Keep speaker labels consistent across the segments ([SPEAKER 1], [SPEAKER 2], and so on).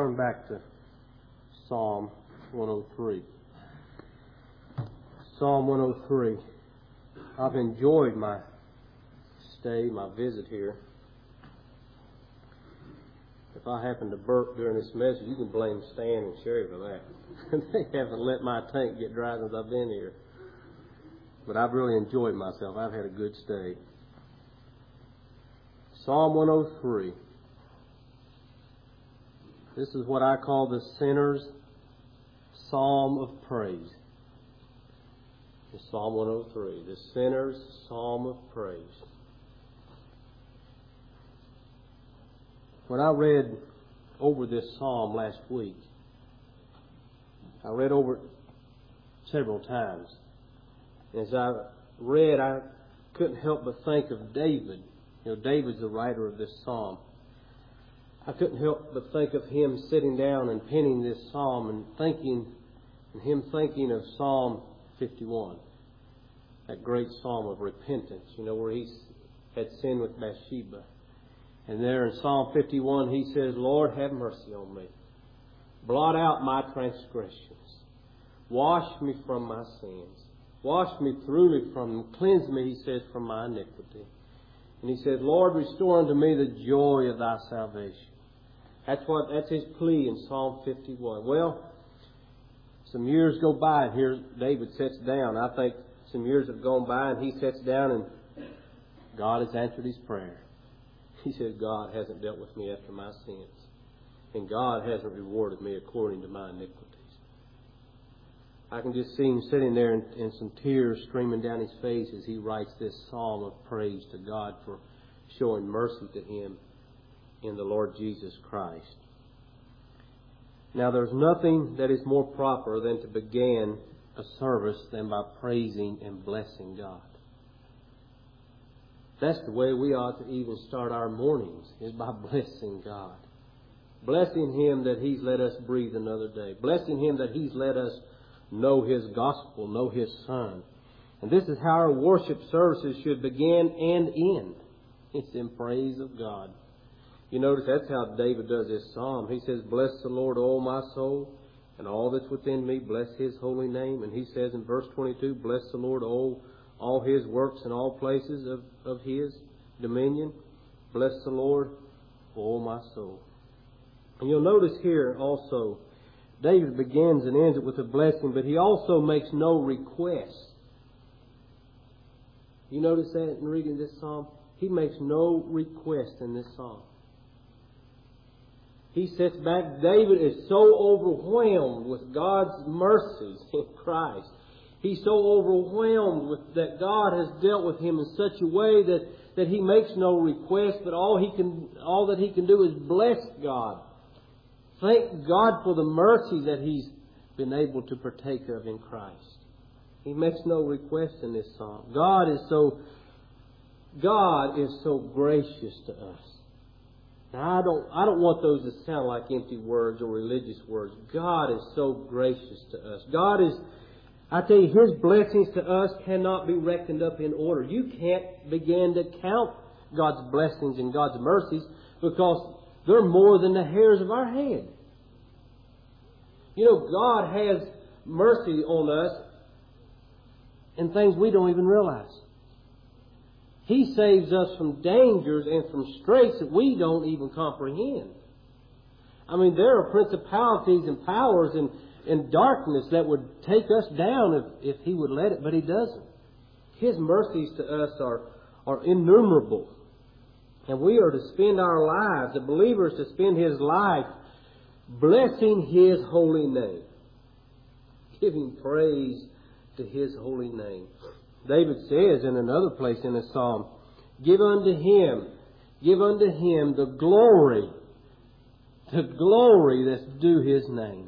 [SPEAKER 1] turn back to Psalm 103. Psalm 103. I've enjoyed my stay, my visit here. If I happen to burp during this message, you can blame Stan and Sherry for that. They haven't let my tank get dry since I've been here. But I've really enjoyed myself. I've had a good stay. Psalm 103. This is what I call the sinner's psalm of praise. Psalm 103, the sinner's psalm of praise. When I read over this psalm last week, I read over it several times. As I read, I couldn't help but think of David. You know, David's the writer of this psalm. I couldn't help but think of him sitting down and penning this psalm and him thinking of Psalm 51, that great psalm of repentance, where he had sinned with Bathsheba. And there in Psalm 51 he says, Lord, have mercy on me. Blot out my transgressions. Wash me from my sins. Wash me thoroughly from them. Cleanse me, he says, from my iniquity. And he says, Lord, restore unto me the joy of thy salvation. That's his plea in Psalm 51. Well, some years go by, and here David sits down. I think some years have gone by, and he sits down, and God has answered his prayer. He says, God hasn't dealt with me after my sins, and God hasn't rewarded me according to my iniquities. I can just see him sitting there and some tears streaming down his face as he writes this psalm of praise to God for showing mercy to him in the Lord Jesus Christ. Now, there's nothing that is more proper than to begin a service than by praising and blessing God. That's the way we ought to even start our mornings, is by blessing God. Blessing Him that He's let us breathe another day. Blessing Him that He's let us know His gospel, know His Son. And this is how our worship services should begin and end. It's in praise of God. You notice that's how David does this psalm. He says, bless the Lord, O my soul, and all that's within me, bless His holy name. And he says in verse 22, bless the Lord, all His works in all places of His dominion. Bless the Lord, O my soul. And you'll notice here also, David begins and ends it with a blessing, but he also makes no request. You notice that in reading this psalm? He makes no request in this psalm. He sits back. David is so overwhelmed with God's mercies in Christ. He's so overwhelmed with that God has dealt with him in such a way that he makes no request, but all that he can do is bless God. Thank God for the mercy that he's been able to partake of in Christ. He makes no request in this psalm. God is so gracious to us. Now, I don't want those to sound like empty words or religious words. God is so gracious to us. I tell you, His blessings to us cannot be reckoned up in order. You can't begin to count God's blessings and God's mercies because they're more than the hairs of our head. God has mercy on us in things we don't even realize. He saves us from dangers and from straits that we don't even comprehend. I mean, there are principalities and powers and darkness that would take us down if He would let it, but He doesn't. His mercies to us are innumerable. And we are to spend our lives, the believer is to spend his life blessing His holy name, giving praise to His holy name. David says in another place in the psalm, give unto Him the glory that's due His name.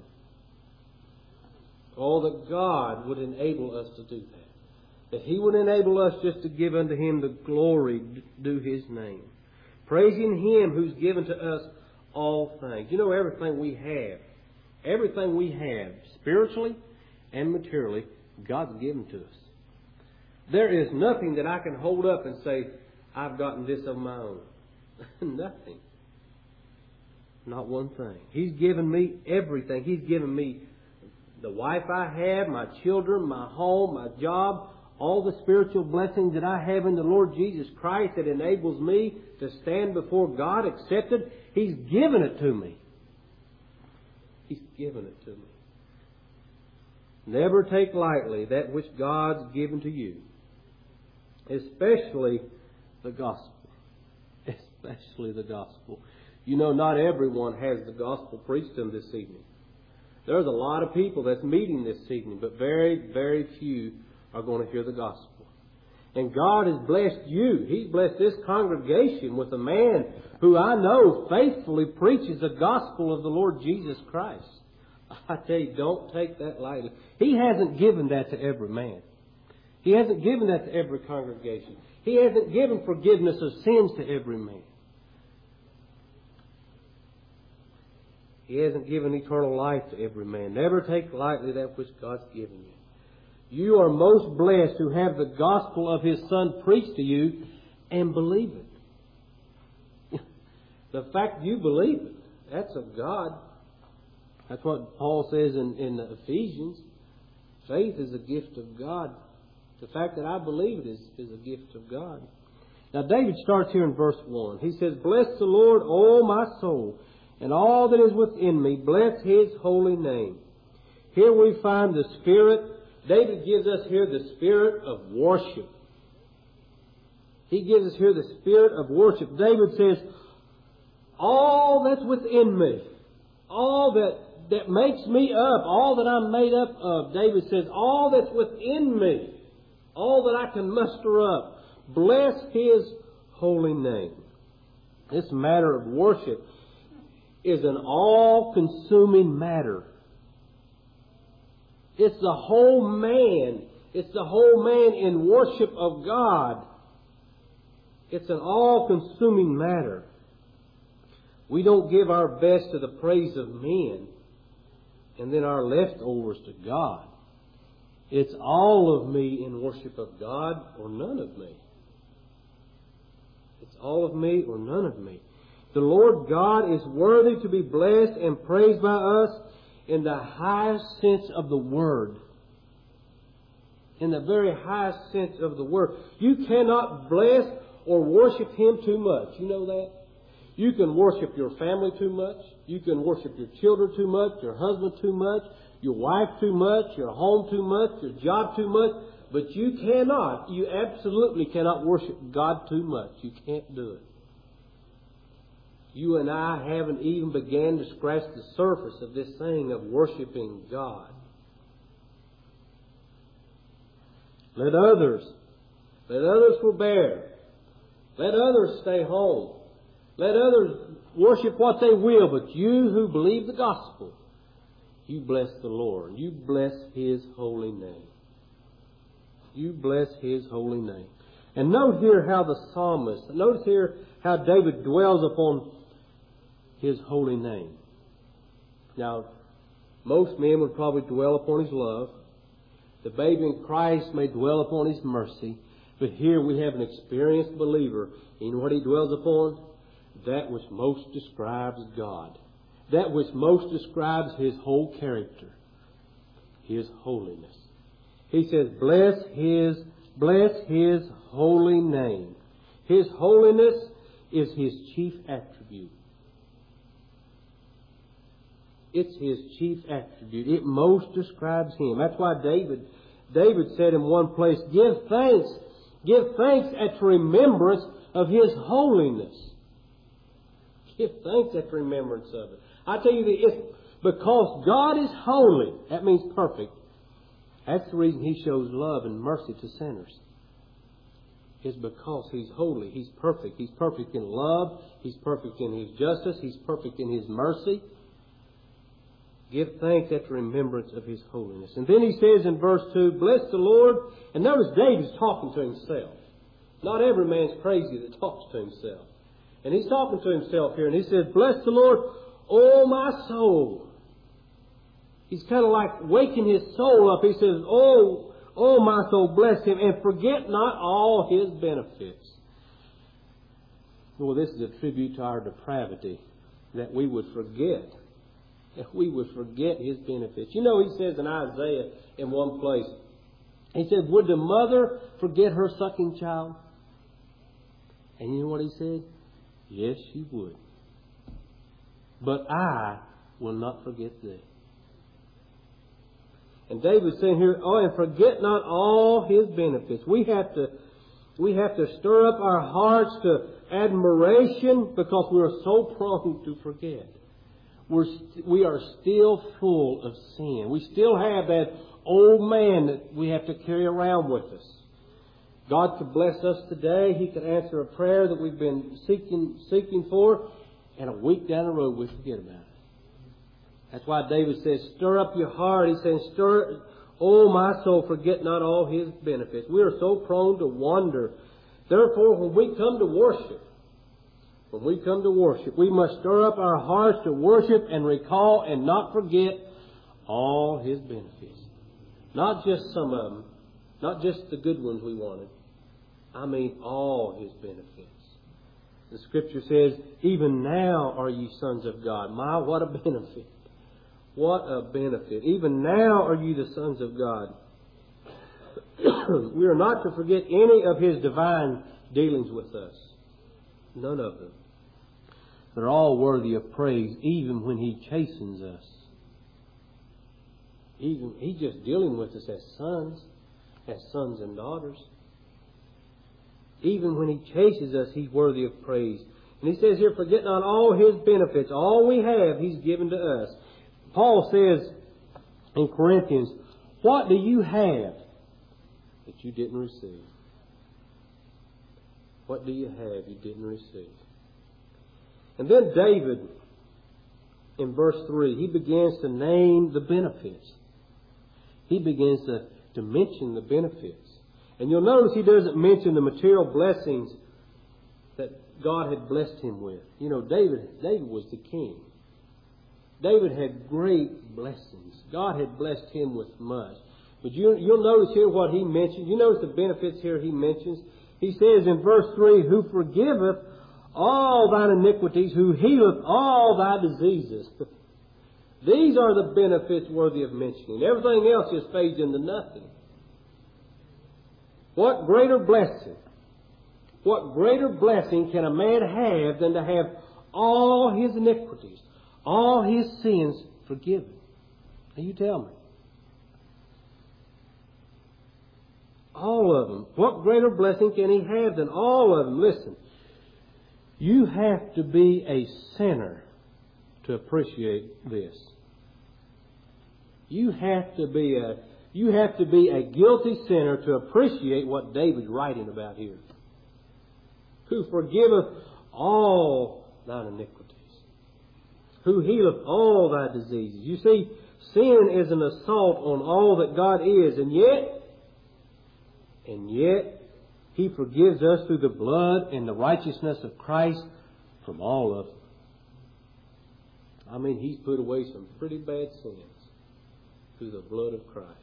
[SPEAKER 1] Oh, that God would enable us to do that. That He would enable us just to give unto Him the glory due His name. Praising Him who's given to us all things. Everything we have, spiritually and materially, God's given to us. There is nothing that I can hold up and say, I've gotten this of my own. Nothing. Not one thing. He's given me everything. He's given me the wife I have, my children, my home, my job, all the spiritual blessings that I have in the Lord Jesus Christ that enables me to stand before God accepted. He's given it to me. He's given it to me. Never take lightly that which God's given to you, especially the gospel. Especially the gospel. You know, not everyone has the gospel preached to them this evening. There's a lot of people that's meeting this evening, but very, very few are going to hear the gospel. And God has blessed you. He's blessed this congregation with a man who I know faithfully preaches the gospel of the Lord Jesus Christ. I tell you, don't take that lightly. He hasn't given that to every man. He hasn't given that to every congregation. He hasn't given forgiveness of sins to every man. He hasn't given eternal life to every man. Never take lightly that which God's given you. You are most blessed to have the gospel of His Son preached to you and believe it. The fact you believe it, that's of God. That's what Paul says in Ephesians. Faith is a gift of God. The fact that I believe it is a gift of God. Now David starts here in verse 1. He says, "Bless the Lord, O my soul, and all that is within me. Bless His holy name." Here we find the Spirit. David gives us here the spirit of worship. He gives us here the spirit of worship. David says, all that's within me, all that makes me up, all that I'm made up of, David says, all that's within me, all that I can muster up, bless His holy name. This matter of worship is an all-consuming matter. It's the whole man. It's the whole man in worship of God. It's an all-consuming matter. We don't give our best to the praise of men and then our leftovers to God. It's all of me in worship of God or none of me. It's all of me or none of me. The Lord God is worthy to be blessed and praised by us in the highest sense of the word. In the very highest sense of the word. You cannot bless or worship Him too much. You know that? You can worship your family too much. You can worship your children too much, your husband too much, your wife too much, your home too much, your job too much. But you absolutely cannot worship God too much. You can't do it. You and I haven't even began to scratch the surface of this thing of worshiping God. Let others forbear. Let others stay home. Let others worship what they will. But you who believe the gospel, you bless the Lord. You bless His holy name. You bless His holy name. And note here how notice here how David dwells upon His holy name. Now, most men would probably dwell upon His love. The babe in Christ may dwell upon His mercy. But here we have an experienced believer. You know what he dwells upon? That which most describes God. That which most describes His whole character. His holiness. He says, bless His holy name. His holiness is His chief attribute. It's His chief attribute. It most describes Him. That's why David said in one place, give thanks at remembrance of His holiness. Give thanks at remembrance of it. I tell you, it's because God is holy. That means perfect. That's the reason He shows love and mercy to sinners. It's because He's holy. He's perfect. He's perfect in love. He's perfect in His justice. He's perfect in His mercy. Give thanks at remembrance of His holiness. And then he says in verse 2, bless the Lord. And notice David's talking to himself. Not every man's crazy that talks to himself. And he's talking to himself here. And he says, bless the Lord, O my soul. He's kind of like waking his soul up. He says, Oh, my soul, bless Him, and forget not all His benefits. Well, this is a tribute to our depravity. that we would forget. That we would forget His benefits. You know, He says in Isaiah in one place, He said, would the mother forget her sucking child? And you know what He said? Yes, she would. But I will not forget thee. And David's saying here, oh, and forget not all His benefits. We have to stir up our hearts to admiration because we are so prone to forget. We are still full of sin. We still have that old man that we have to carry around with us. God could bless us today. He could answer a prayer that we've been seeking for, and a week down the road we forget about it. That's why David says, stir up your heart. He says, oh my soul, forget not all His benefits. We are so prone to wander. Therefore, when we come to worship, we must stir up our hearts to worship and recall and not forget all His benefits. Not just some of them, not just the good ones we wanted. I mean all His benefits. The Scripture says, even now are ye sons of God. My, what a benefit. What a benefit. Even now are you the sons of God. We are not to forget any of His divine dealings with us. None of them. They're all worthy of praise, even when He chastens us. He's just dealing with us as sons and daughters. Even when He chases us, He's worthy of praise. And He says here, forget not all His benefits. All we have, He's given to us. Paul says in Corinthians, what do you have that you didn't receive? What do you have you didn't receive? And then David, in verse 3, he begins to name the benefits. He begins to mention the benefits. And you'll notice he doesn't mention the material blessings that God had blessed him with. You know, David was the king. David had great blessings. God had blessed him with much. But you'll notice here what he mentions. You notice the benefits here he mentions. He says in verse 3, who forgiveth all thine iniquities, who healeth all thy diseases. These are the benefits worthy of mentioning. Everything else just fades into nothing. What greater blessing can a man have than to have all his iniquities, all his sins forgiven? Now you tell me. All of them. What greater blessing can he have than all of them? Listen, you have to be a sinner to appreciate this. You have to be a guilty sinner to appreciate what David's writing about here. Who forgiveth all thine iniquities. Who healeth all thy diseases. You see, sin is an assault on all that God is, and yet He forgives us through the blood and the righteousness of Christ from all of them. I mean, He's put away some pretty bad sins through the blood of Christ.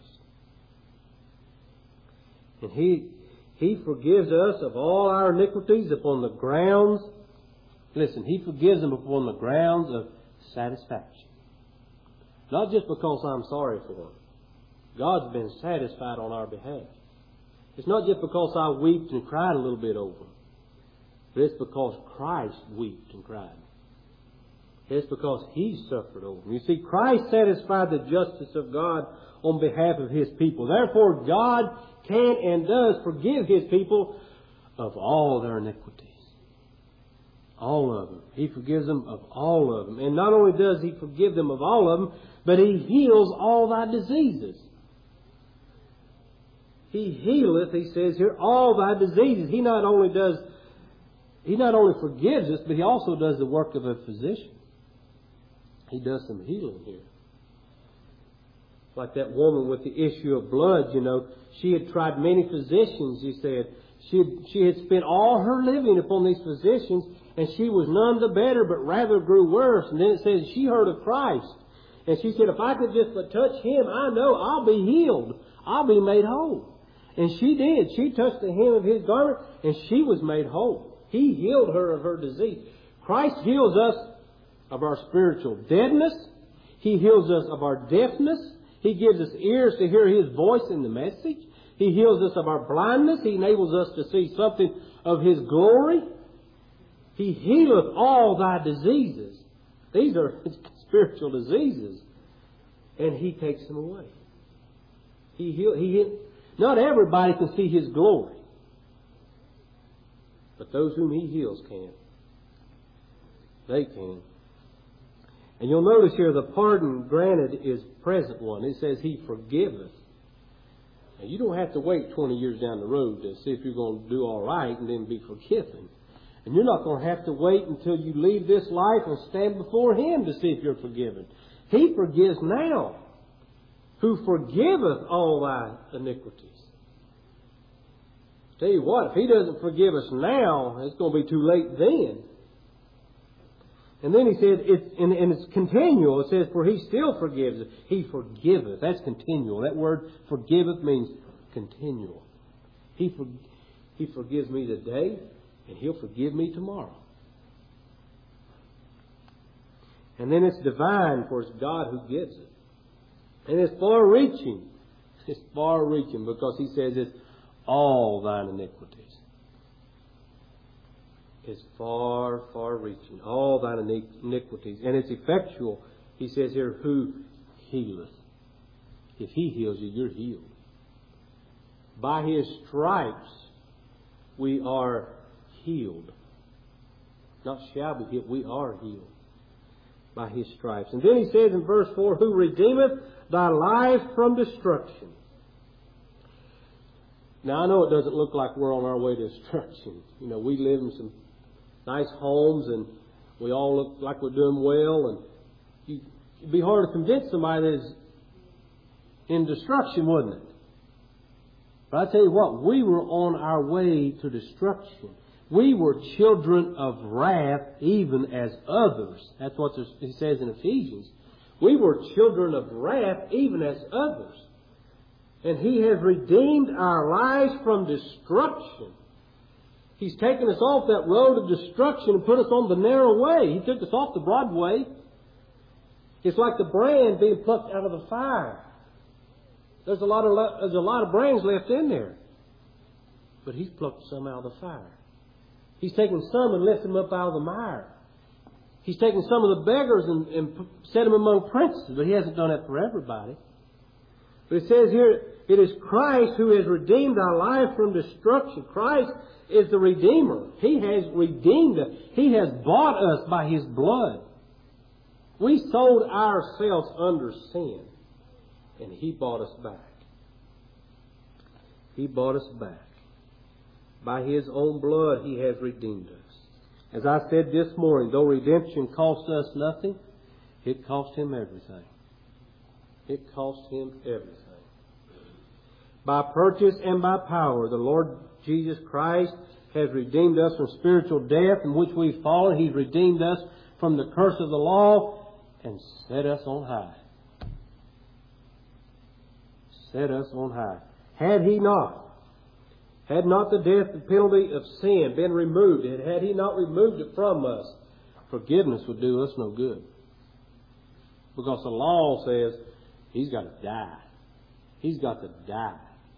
[SPEAKER 1] And He forgives us of all our iniquities upon the grounds, listen, He forgives them upon the grounds of satisfaction. Not just because I'm sorry for them. God's been satisfied on our behalf. It's not just because I wept and cried a little bit over them. But it's because Christ wept and cried. It's because He suffered over them. You see, Christ satisfied the justice of God on behalf of His people. Therefore, God can and does forgive His people of all their iniquities. All of them. He forgives them of all of them. And not only does He forgive them of all of them, but He heals all thy diseases. He healeth, He says here, all thy diseases. He not only forgives us, but He also does the work of a physician. He does some healing here. Like that woman with the issue of blood, you know, she had tried many physicians, he said. She had spent all her living upon these physicians, and she was none the better, but rather grew worse. And then it says she heard of Christ. And she said, if I could just but touch Him, I know I'll be healed. I'll be made whole. And she did. She touched the hem of His garment, and she was made whole. He healed her of her disease. Christ heals us of our spiritual deadness. He heals us of our deafness. He gives us ears to hear His voice in the message. He heals us of our blindness. He enables us to see something of His glory. He healeth all thy diseases. These are spiritual diseases. And He takes them away. Not everybody can see His glory. But those whom He heals can. They can. And you'll notice here the pardon granted is present one. It says He forgiveth. Now, you don't have to wait 20 years down the road to see if you're going to do all right and then be forgiven. And you're not going to have to wait until you leave this life and stand before Him to see if you're forgiven. He forgives now. Who forgiveth all thy iniquities. Tell you what, if He doesn't forgive us now, it's going to be too late then. And then He said, it's continual. It says, for He still forgives. He forgiveth. That's continual. That word forgiveth means continual. He forgives me today, and He'll forgive me tomorrow. And then it's divine, for it's God who gives it. And it's far-reaching. It's far-reaching because He says it's all thine iniquities. It's far, far-reaching. All thine iniquities. And it's effectual. He says here, who healeth. If He heals you, you're healed. By His stripes, we are healed. Not shall be healed, we are healed. By His stripes. And then He says in verse 4, who redeemeth thy life from destruction. Now I know it doesn't look like we're on our way to destruction. You know, we live in some nice homes and we all look like we're doing well, and it'd be hard to convince somebody that's in destruction, wouldn't it? But I tell you what, we were on our way to destruction. We were children of wrath even as others. That's what it says in Ephesians. We were children of wrath even as others. And He has redeemed our lives from destruction. He's taken us off that road of destruction and put us on the narrow way. He took us off the broad way. It's like the brand being plucked out of the fire. There's a lot of brands left in there. But He's plucked some out of the fire. He's taken some and lifted them up out of the mire. He's taken some of the beggars and set them among princes. But He hasn't done that for everybody. But it says here, it is Christ who has redeemed our life from destruction. Christ is the Redeemer. He has redeemed us. He has bought us by His blood. We sold ourselves under sin. And He bought us back. He bought us back. By His own blood He has redeemed us. As I said this morning, though redemption cost us nothing, it cost Him everything. It cost Him everything. By purchase and by power, the Lord Jesus Christ has redeemed us from spiritual death in which we've fallen. He's redeemed us from the curse of the law and set us on high. Set us on high. Had not the death penalty of sin been removed, and had He not removed it from us, forgiveness would do us no good. Because the law says He's got to die. He's got to die.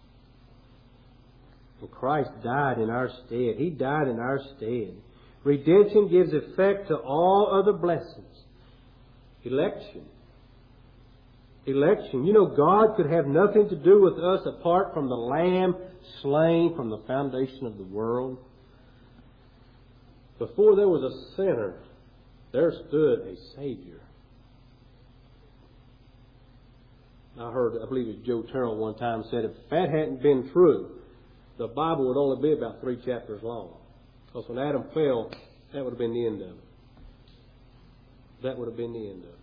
[SPEAKER 1] And Christ died in our stead. He died in our stead. Redemption gives effect to all other blessings. Election. Election. You know, God could have nothing to do with us apart from the Lamb slain from the foundation of the world. Before there was a sinner, there stood a Savior. I believe it was Joe Terrell one time said, if that hadn't been true, the Bible would only be about 3 chapters long. Because when Adam fell, that would have been the end of it. That would have been the end of it.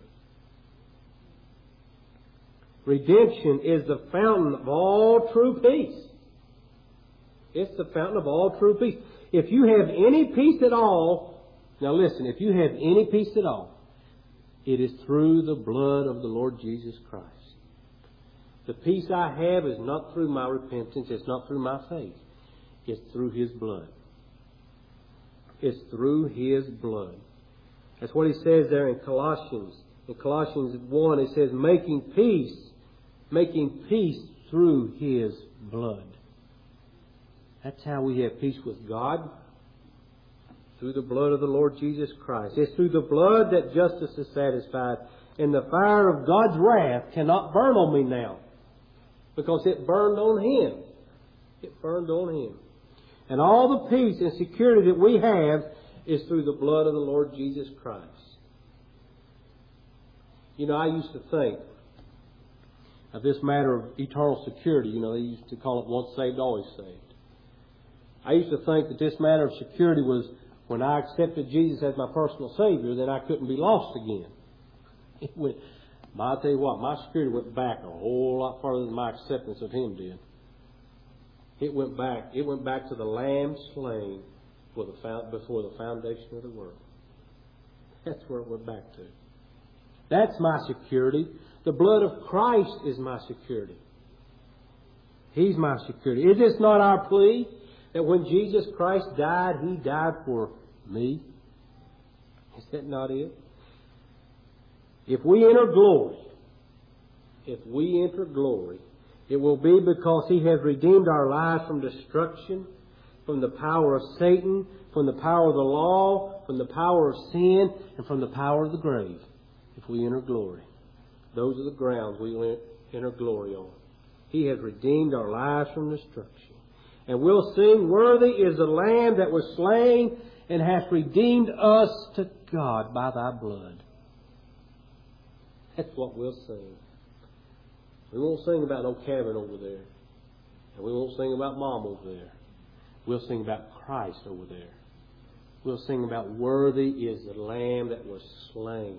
[SPEAKER 1] Redemption is the fountain of all true peace. It's the fountain of all true peace. If you have any peace at all, now listen, if you have any peace at all, it is through the blood of the Lord Jesus Christ. The peace I have is not through my repentance. It's not through my faith. It's through His blood. It's through His blood. That's what he says there in Colossians. In Colossians 1, it says, making peace through His blood. That's how we have peace with God. Through the blood of the Lord Jesus Christ. It's through the blood that justice is satisfied. And the fire of God's wrath cannot burn on me now. Because it burned on Him. It burned on Him. And all the peace and security that we have is through the blood of the Lord Jesus Christ. You know, I used to think of this matter of eternal security. You know, they used to call it once saved, always saved. I used to think that this matter of security was when I accepted Jesus as my personal Savior, then I couldn't be lost again. I'll tell you what, my security went back a whole lot further than my acceptance of Him did. It went back to the Lamb slain before the foundation of the world. That's where it went back to. That's my security. The blood of Christ is my security. He's my security. Is this not our plea? That when Jesus Christ died, He died for me? Is that not it? If we enter glory, it will be because He has redeemed our lives from destruction, from the power of Satan, from the power of the law, from the power of sin, and from the power of the grave. If we enter glory. Those are the grounds we will enter glory on. He has redeemed our lives from destruction. And we'll sing, worthy is the Lamb that was slain and hath redeemed us to God by Thy blood. That's what we'll sing. We won't sing about no cabin over there. And we won't sing about Mom over there. We'll sing about Christ over there. We'll sing about worthy is the Lamb that was slain.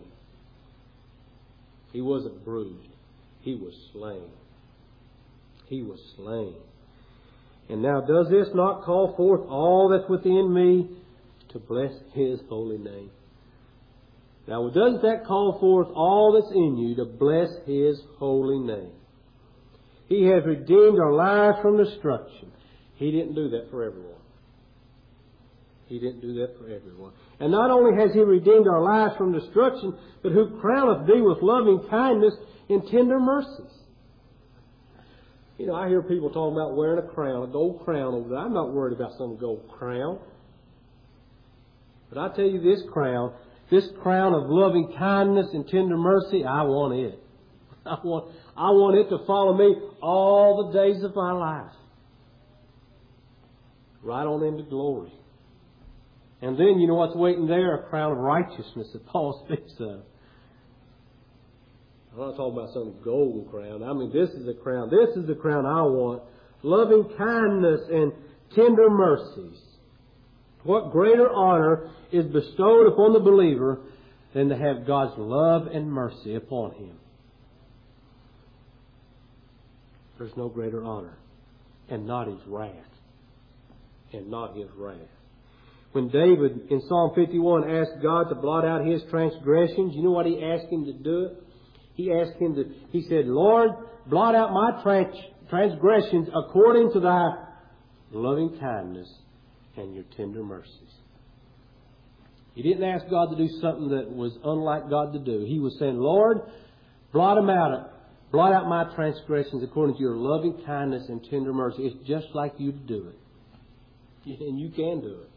[SPEAKER 1] He wasn't bruised. He was slain. He was slain. And now does this not call forth all that's within me to bless His holy name? Now doesn't that call forth all that's in you to bless His holy name? He has redeemed our lives from destruction. He didn't do that for everyone. He didn't do that for everyone. And not only has He redeemed our lives from destruction, but who crowneth thee with loving kindness and tender mercies. You know, I hear people talking about wearing a crown, a gold crown over there. I'm not worried about some gold crown. But I tell you, this crown of loving kindness and tender mercy, I want it. I want it to follow me all the days of my life. Right on into glory. And then, you know what's waiting there? A crown of righteousness that Paul speaks of. I'm not talking about some golden crown. I mean, this is the crown. This is the crown I want. Loving kindness and tender mercies. What greater honor is bestowed upon the believer than to have God's love and mercy upon him? There's no greater honor. And not His wrath. And not His wrath. When David in Psalm 51 asked God to blot out his transgressions, you know what he asked Him to do? He said, Lord, blot out my transgressions according to Thy loving kindness and Your tender mercies. He didn't ask God to do something that was unlike God to do. He was saying, Lord, blot them out. Blot out my transgressions according to Your loving kindness and tender mercy. It's just like You to do it. And You can do it.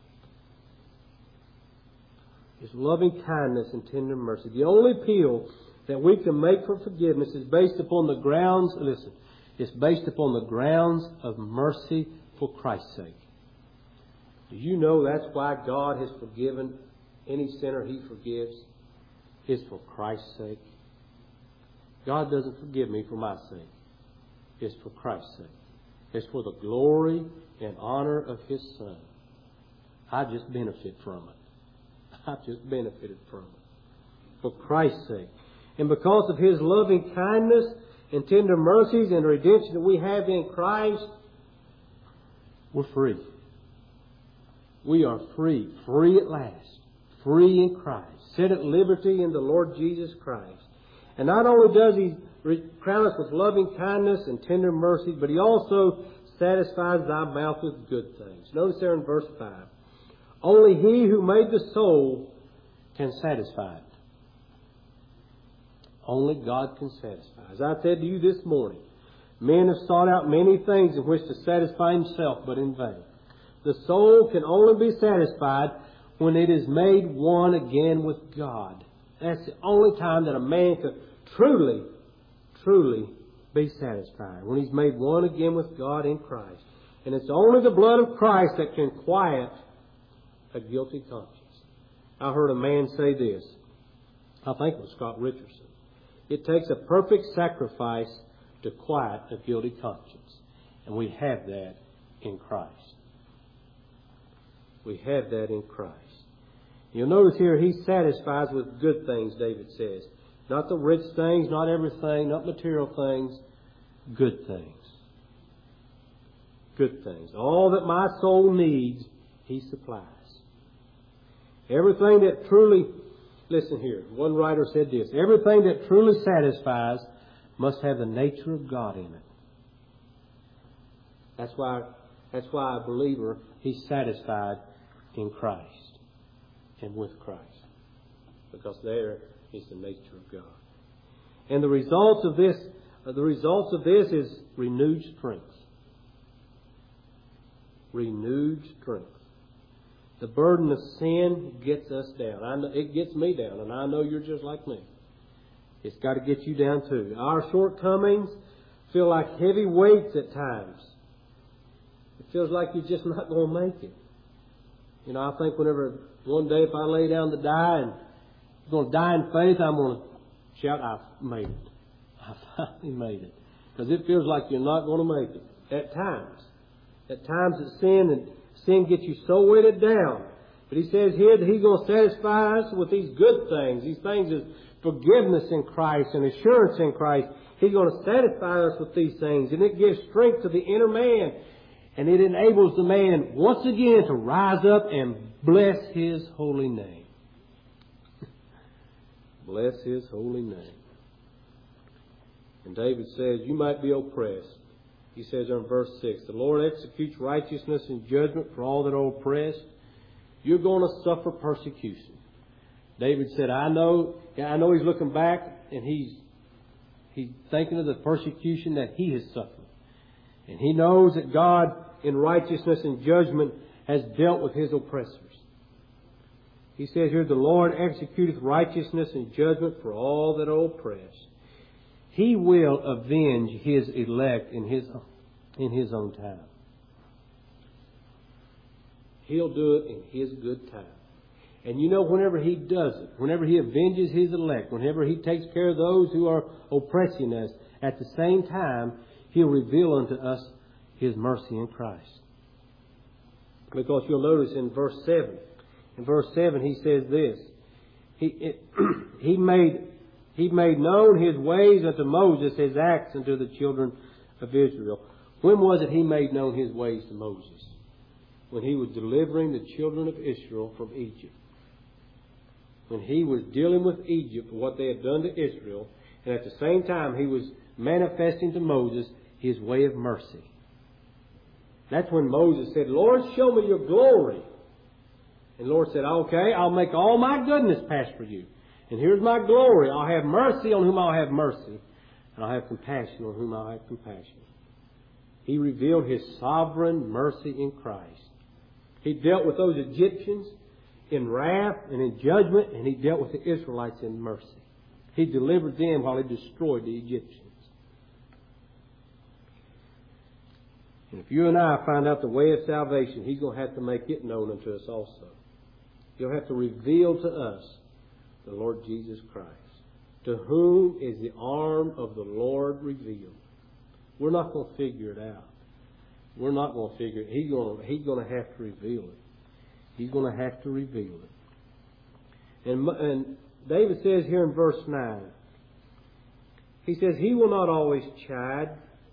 [SPEAKER 1] It's loving kindness and tender mercy. The only appeal that we can make for forgiveness is based upon the grounds, listen, it's based upon the grounds of mercy for Christ's sake. Do you know that's why God has forgiven any sinner He forgives? It's for Christ's sake. God doesn't forgive me for my sake. It's for Christ's sake. It's for the glory and honor of His Son. I just benefit from it. I've just benefited from it. For Christ's sake. And because of His loving kindness and tender mercies and the redemption that we have in Christ, we're free. We are free. Free at last. Free in Christ. Set at liberty in the Lord Jesus Christ. And not only does He crown us with loving kindness and tender mercies, but He also satisfies thy mouth with good things. Notice there in verse 5. Only He who made the soul can satisfy it. Only God can satisfy. As I said to you this morning, men have sought out many things in which to satisfy himself, but in vain. The soul can only be satisfied when it is made one again with God. That's the only time that a man can truly be satisfied, when he's made one again with God in Christ. And it's only the blood of Christ that can quiet a guilty conscience. I heard a man say this. I think it was Scott Richardson. It takes a perfect sacrifice to quiet a guilty conscience. And we have that in Christ. We have that in Christ. You'll notice here, He satisfies with good things, David says. Not the rich things, not everything, not material things. Good things. Good things. All that my soul needs, He supplies. Everything that truly, listen here, one writer said this, everything that truly satisfies must have the nature of God in it. That's why a believer, he's satisfied in Christ and with Christ. Because there is the nature of God. And the results of this is renewed strength. Renewed strength. The burden of sin gets us down. It gets me down, and I know you're just like me. It's got to get you down too. Our shortcomings feel like heavy weights at times. It feels like you're just not going to make it. You know, I think whenever one day if I lay down to die and I'm going to die in faith, I'm going to shout, I've made it. I finally made it. Because it feels like you're not going to make it. At times. At times that sin gets you so weighted down. But He says here that He's going to satisfy us with these good things. These things is forgiveness in Christ and assurance in Christ. He's going to satisfy us with these things. And it gives strength to the inner man. And it enables the man once again to rise up and bless His holy name. Bless His holy name. And David says, you might be oppressed. He says in verse 6, the Lord executes righteousness and judgment for all that are oppressed. You're going to suffer persecution. David said, I know he's looking back and he's thinking of the persecution that he has suffered. And he knows that God in righteousness and judgment has dealt with his oppressors. He says here, the Lord executeth righteousness and judgment for all that are oppressed. He will avenge His elect in His own time. He'll do it in His good time. And you know, whenever He does it, whenever He avenges His elect, whenever He takes care of those who are oppressing us, at the same time, He'll reveal unto us His mercy in Christ. Because you'll notice in verse 7, He says this, He made known His ways unto Moses, His acts unto the children of Israel. When was it He made known His ways to Moses? When He was delivering the children of Israel from Egypt. When He was dealing with Egypt for what they had done to Israel. And at the same time He was manifesting to Moses His way of mercy. That's when Moses said, Lord, show me your glory. And the Lord said, okay, I'll make all my goodness pass for you. And here's my glory. I'll have mercy on whom I'll have mercy. And I'll have compassion on whom I'll have compassion. He revealed His sovereign mercy in Christ. He dealt with those Egyptians in wrath and in judgment, and He dealt with the Israelites in mercy. He delivered them while He destroyed the Egyptians. And if you and I find out the way of salvation, He's going to have to make it known unto us also. He'll have to reveal to us the Lord Jesus Christ, to whom is the arm of the Lord revealed. We're not going to figure it out. We're not going to figure it. He's going to have to reveal it. He's going to have to reveal it. And David says here in verse 9, he says, He will not always chide.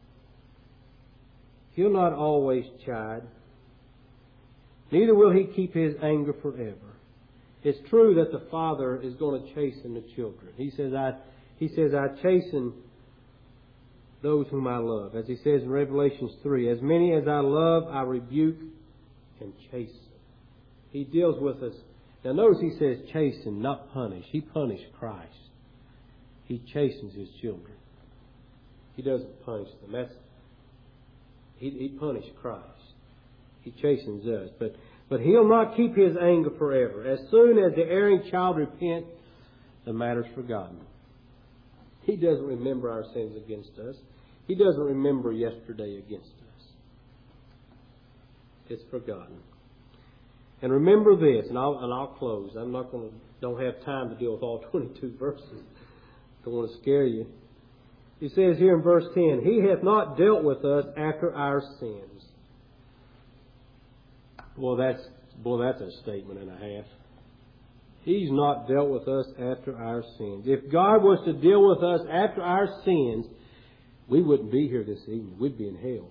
[SPEAKER 1] He'll not always chide. Neither will He keep His anger forever. It's true that the Father is going to chasten the children. He says, I chasten those whom I love. As He says in Revelation 3, as many as I love, I rebuke and chasten. He deals with us Now notice he says chasten, not punish. He punished Christ. He chastens His children. He doesn't punish them. He punished Christ. He chastens us. But He'll not keep His anger forever. As soon as the erring child repents, the matter's forgotten. He doesn't remember our sins against us. He doesn't remember yesterday against us. It's forgotten. And remember this, and I'll close. Don't have time to deal with all 22 verses. Don't want to scare you. He says here in verse 10, He hath not dealt with us after our sins. Well, that's a statement and a half. He's not dealt with us after our sins. If God was to deal with us after our sins, we wouldn't be here this evening. We'd be in hell.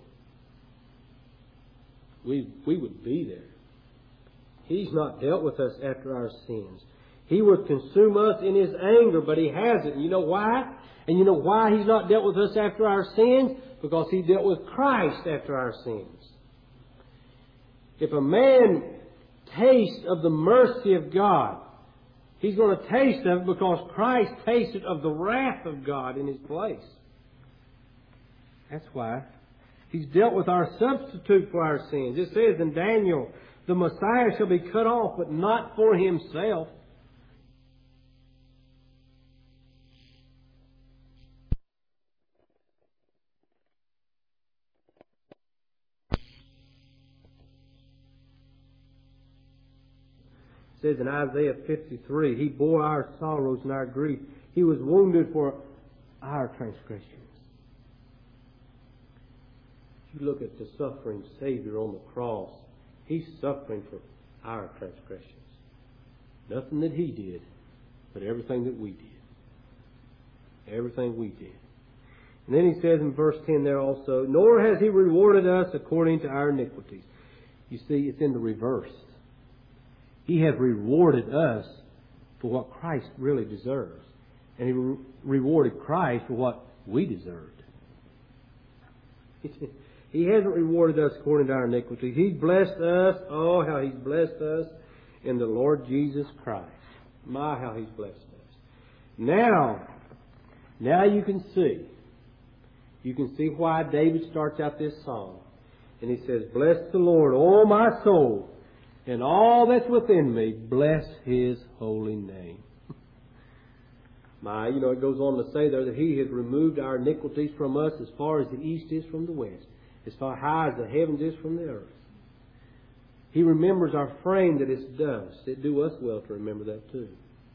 [SPEAKER 1] We would be there. He's not dealt with us after our sins. He would consume us in His anger, but He hasn't. You know why? And you know why He's not dealt with us after our sins? Because He dealt with Christ after our sins. If a man tastes of the mercy of God, he's going to taste of it because Christ tasted of the wrath of God in His place. That's why. He's dealt with our substitute for our sins. It says in Daniel, the Messiah shall be cut off, but not for Himself. It says in Isaiah 53, He bore our sorrows and our grief. He was wounded for our transgressions. If you look at the suffering Savior on the cross, He's suffering for our transgressions. Nothing that He did, but everything that we did. Everything we did. And then He says in verse 10 there also, Nor has He rewarded us according to our iniquities. You see, it's in the reverse. He has rewarded us for what Christ really deserves. And He rewarded Christ for what we deserved. He hasn't rewarded us according to our iniquities. He's blessed us. Oh, how He's blessed us in the Lord Jesus Christ. My, how He's blessed us. Now you can see. You can see why David starts out this song. And he says, Bless the Lord, O my soul, and all that's within me, bless His holy name. It goes on to say there that He has removed our iniquities from us as far as the east is from the west, as far high as the heavens is from the earth. He remembers our frame that is dust. It do us well to remember that too.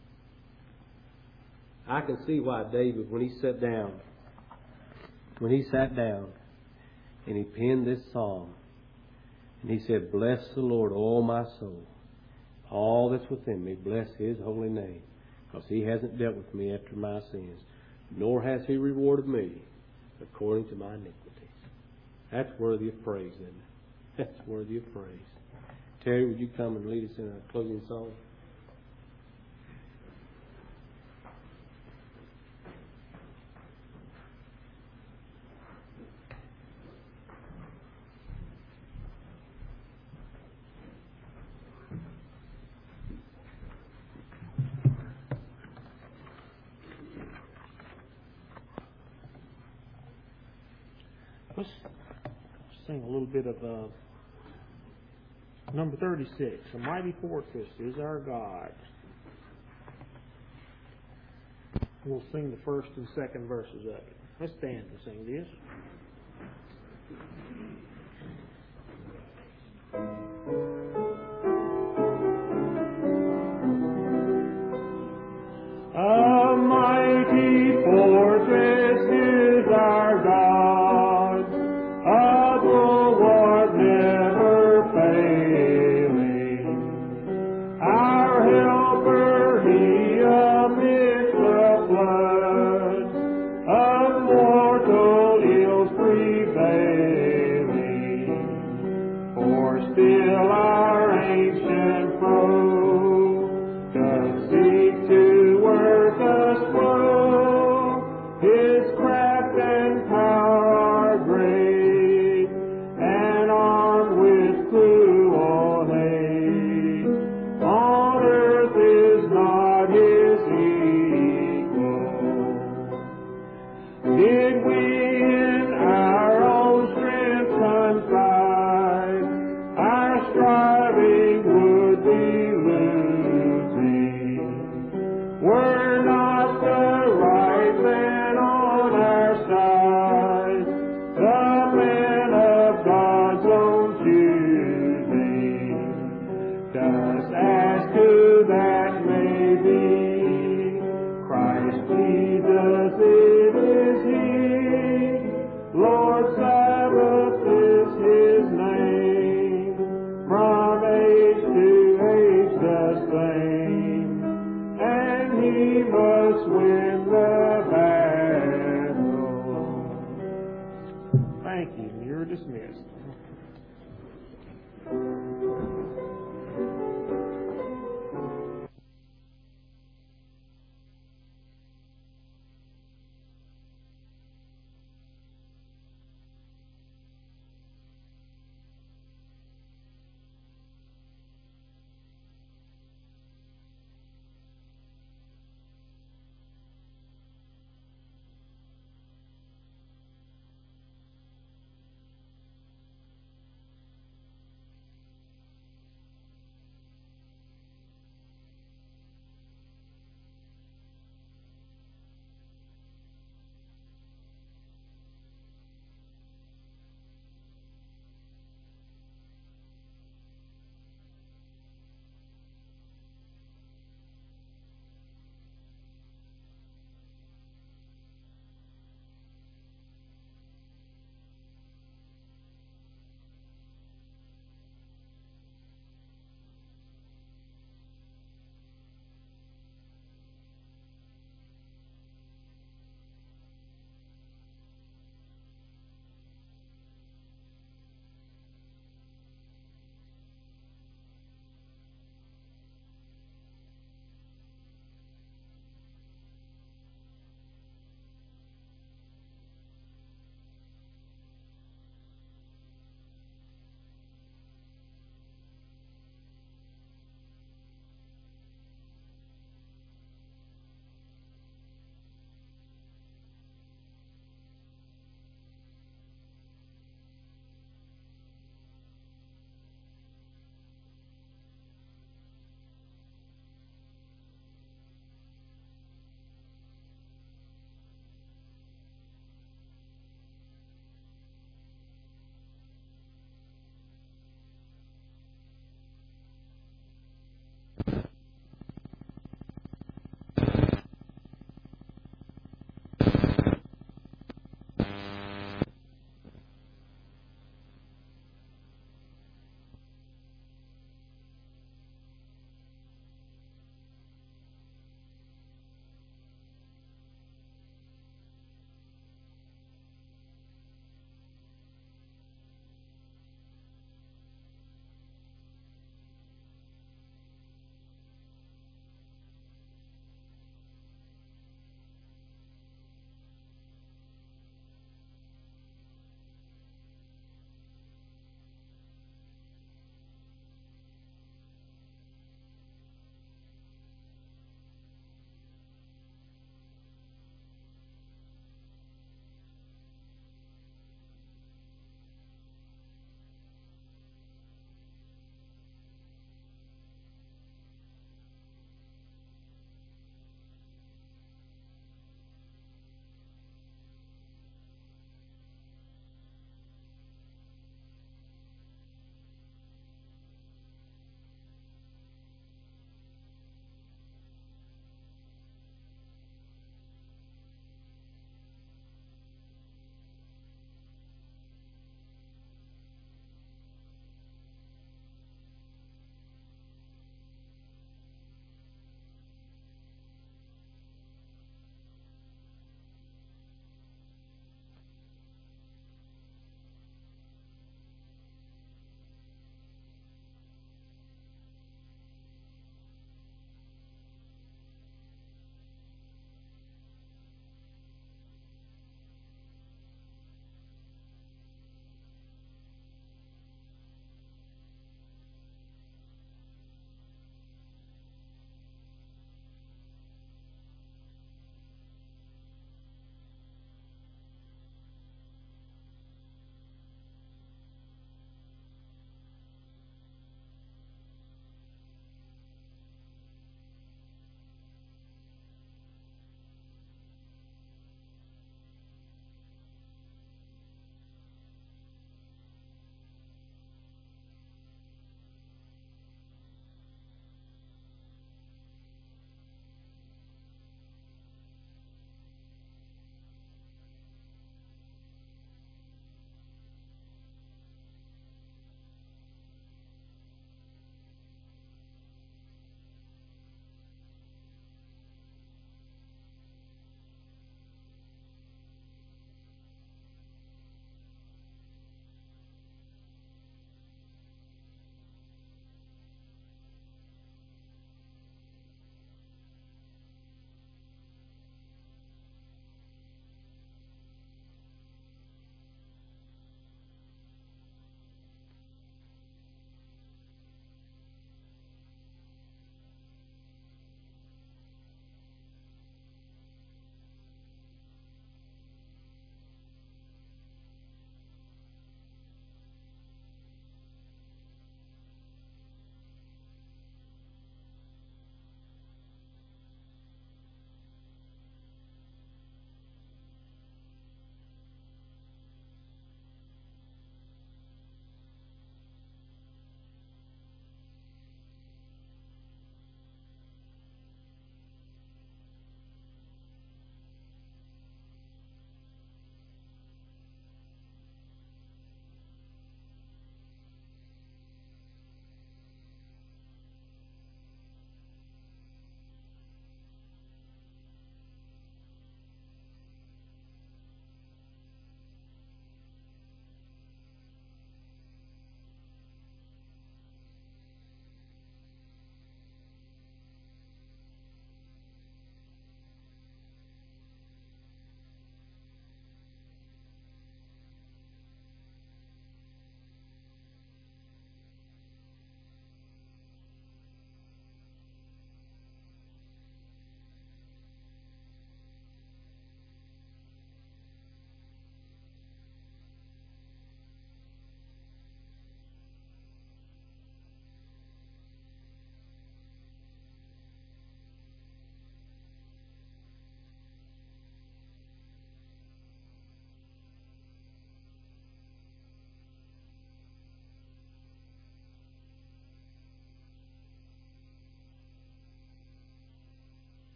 [SPEAKER 1] I can see why David, when he sat down and he penned this song, and he said, Bless the Lord, O my soul, all that's within me, bless His holy name, because He hasn't dealt with me after my sins, nor has He rewarded me according to my iniquities. That's worthy of praise, isn't it? That's worthy of praise. Terry, would you come and lead us in a closing song?
[SPEAKER 2] Let's sing a little bit of number 36. A mighty fortress is our God. We'll sing the first and second verses of it. Let's stand and sing this. A mighty fortress is our God, a bulwark never failing. Our helper, He amidst the flood of mortal ills prevailing. For still our ancient foe does seek to work us woe. His craft and power are great, and armed with cruel hate. On earth Thank you. You're dismissed.